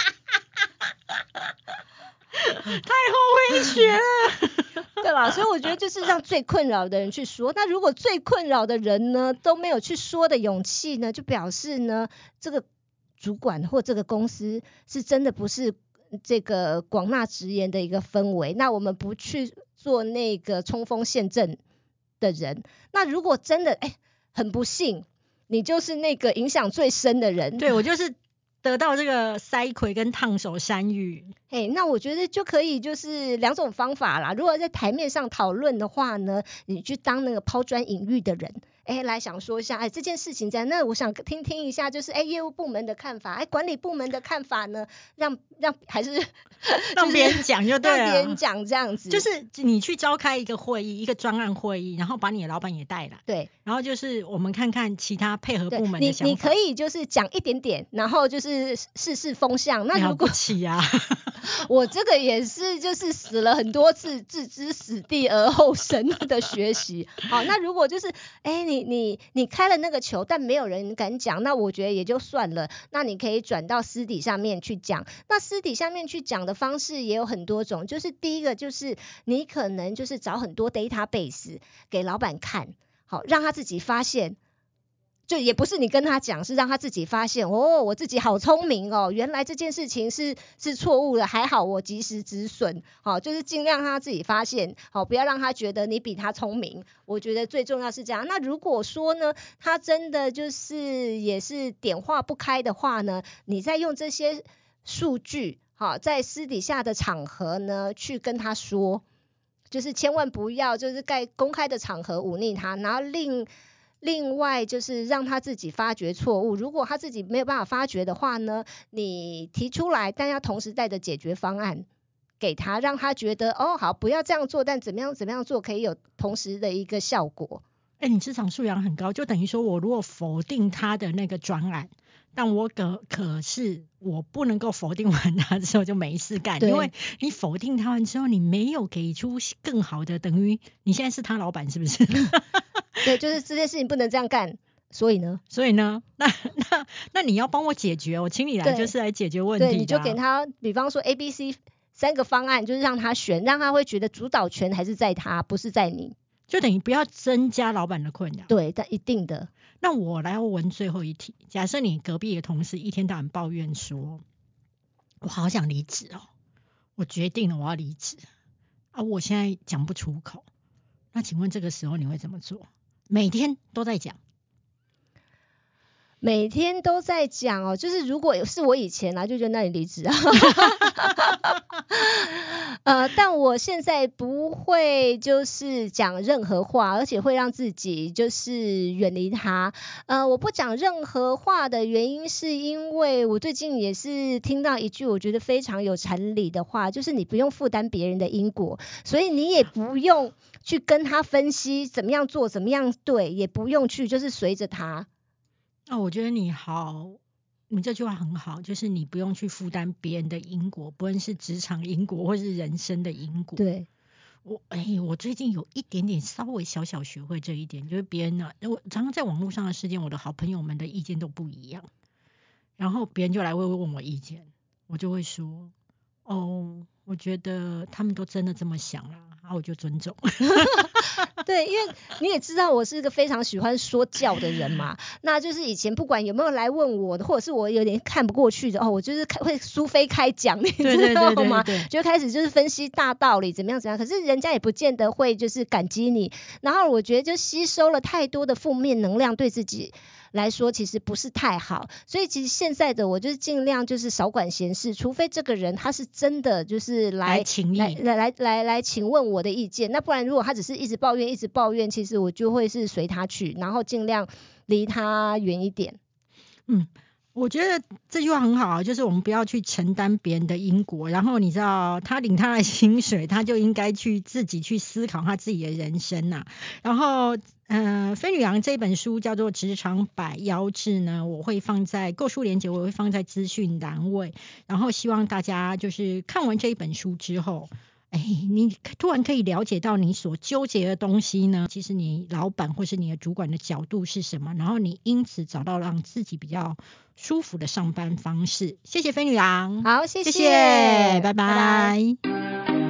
太后悔学了对吧？所以我觉得就是让最困扰的人去说。那如果最困扰的人呢都没有去说的勇气呢，就表示呢这个主管或这个公司是真的不是这个广纳直言的一个氛围。那我们不去做那个冲锋陷阵的人。那如果真的很不幸，你就是那个影响最深的人。 对，我就是得到这个塞葵跟烫手山芋。 那我觉得就可以就是两种方法啦。如果在台面上讨论的话呢，你去当那个抛砖引玉的人，来想说一下这件事情这样，那我想听一下就是业务部门的看法，管理部门的看法呢，让还是让别人讲就对了， 让别人讲这样子。 就是你去召开一个会议，一个专案会议，然后把你的老板也带来。 对， 然后就是我们看看其他配合部门的想法。 你可以就是讲一点点，然后就是试风向。那如果了不起啊我这个也是就是死了很多次，置之死地而后生的学习。好，那如果就是你开了那个球，但没有人敢讲，那我觉得也就算了。那你可以转到私底下面去讲。那私底下面去讲的方式也有很多种，就是第一个就是你可能就是找很多 database 给老板看，好让他自己发现。就也不是你跟他讲，是让他自己发现我自己好聪明哦，原来这件事情是错误的，还好我及时止损。好，就是尽量让他自己发现，好，不要让他觉得你比他聪明。我觉得最重要是这样。那如果说呢，他真的就是也是点化不开的话呢，你再用这些数据，好，在私底下的场合呢去跟他说，就是千万不要就是在公开的场合忤逆他，然后另外就是让他自己发觉错误。如果他自己没有办法发觉的话呢，你提出来，但要同时带着解决方案给他，让他觉得好，不要这样做，但怎么样做可以有同时的一个效果。 你职场素养很高，就等于说我如果否定他的那个专案，但我可是我不能够否定完他之后就没事干，因为你否定他完之后，你没有给出更好的，等于你现在是他老板，是不是？ 对，就是这件事情不能这样干。所以呢， 那你要帮我解决，我请你来就是来解决问题的。 对，你就给他，比方说 ABC 3个方案，就是让他选，让他会觉得主导权还是在他，不是在你。 就等于不要增加老板的困扰。 对，但一定的。 那我来问最后一题，假设你隔壁的同事一天到晚抱怨说，我好想离职哦，我决定了我要离职啊，我现在讲不出口，那请问这个时候你会怎么做？每天都在讲。 每天都在讲就是如果是我以前就觉得那你离职啊但我现在不会就是讲任何话，而且会让自己就是远离他。我不讲任何话的原因是因为我最近也是听到一句我觉得非常有禅理的话，就是你不用负担别人的因果，所以你也不用去跟他分析怎么样做怎么样对，也不用去就是随着他。 我觉得你这句话很好，就是你不用去负担别人的因果，不论是职场因果或是人生的因果。 对， 我最近有一点点稍微小学会这一点，就是别人我常常在网络上的事件，我的好朋友们的意见都不一样，然后别人就来问我意见，我就会说我觉得他们都真的这么想啦，我就尊重。 对，因为你也知道我是一个非常喜欢说教的人嘛，那就是以前不管有没有来问我的，或者是我有点看不过去的我就是会苏菲开讲，你知道吗？就开始就是分析大道理怎么样，可是人家也不见得会就是感激你，然后我觉得就吸收了太多的负面能量，对自己来说其实不是太好，所以其实现在的我就是尽量就是少管闲事，除非这个人他是真的就是来请问我的意见，那不然如果他只是一直抱怨，其实我就会是随他去，然后尽量离他远一点。 我觉得这句话很好，就是我们不要去承担别人的因果，然后你知道他领他的薪水，他就应该去自己去思考他自己的人生啊。然后飞女郎这本书叫做《职场百妖志》呢，我会放在购书连结，我会放在资讯栏位，然后希望大家就是看完这一本书之后，你突然可以了解到你所纠结的东西呢，其实你老板或是你的主管的角度是什么，然后你因此找到让自己比较舒服的上班方式。谢谢飞女郎。 好，谢谢， 拜拜。